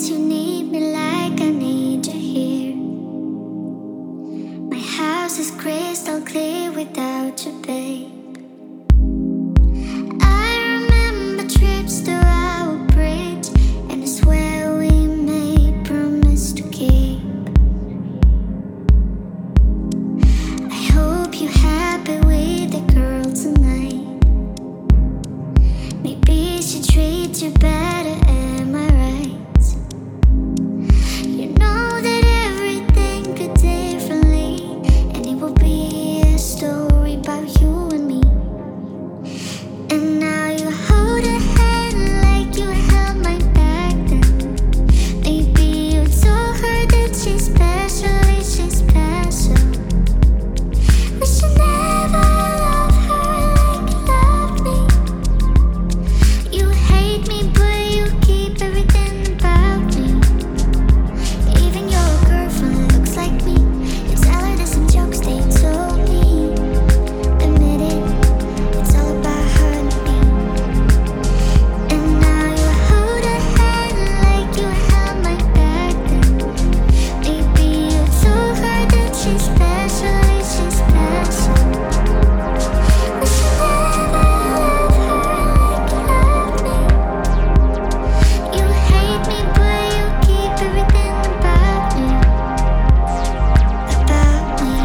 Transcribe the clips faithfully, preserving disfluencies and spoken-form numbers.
Guess you need me like I need you here. My house is crystal clear without you, babe. I remember trips to our bridge, and I swear we made promise to keep. I hope you're happy with the girl tonight. Maybe she treats you better, am I right? You know that everything could differently, and it will be a story about you and me. And now you hold her hand like you held mine back then. Maybe you told her that she's special, that she's special. We should never love her like you love me. You hate me, but you keep everything about me. Even your girlfriend looks like me. You tell her there's some jokes they told me. Admit it, it's all about her and me. And now you hold her hand like you held mine back then. Maybe you told her that she's special, that she's special. We should never love her like you love me. You hate me, but you keep everything about me. About me.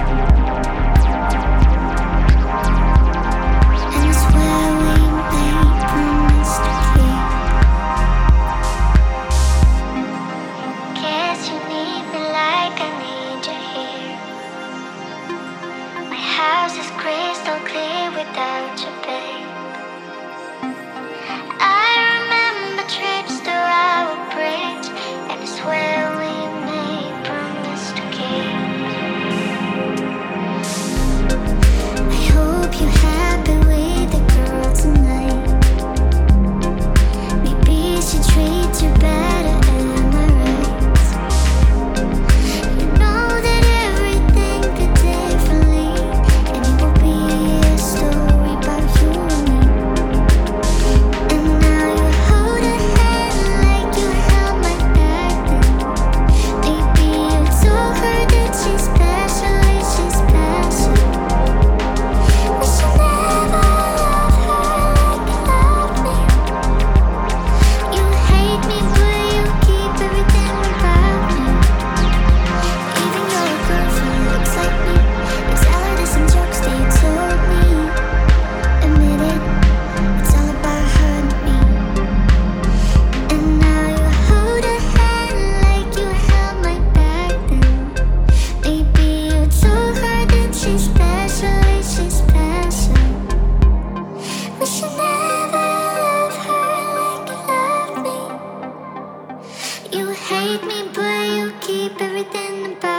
And I swear we made promise to keep. Guess you need me like I need you here. My house is crystal clear without you, babe. I remember trips to our bridge, and I swear we made promise to keep. I hope you're happy with the girl tonight. Maybe she treats you better, am I right? You know that everything could differently, and it will be a story about you and me. And now you hold her hand like you held mine back then. Maybe you told her that she's special, that she's special. We should never love her like you love me. You hate me, but you keep everything about me. Even your girlfriend looks like me. You tell her there's some jokes they told me. Admit it, it's all about her and me. And now you hold her hand like you held mine back then. Maybe you told her that she's special, that she's special. We should never love her like you love me. You hate me, but you keep everything about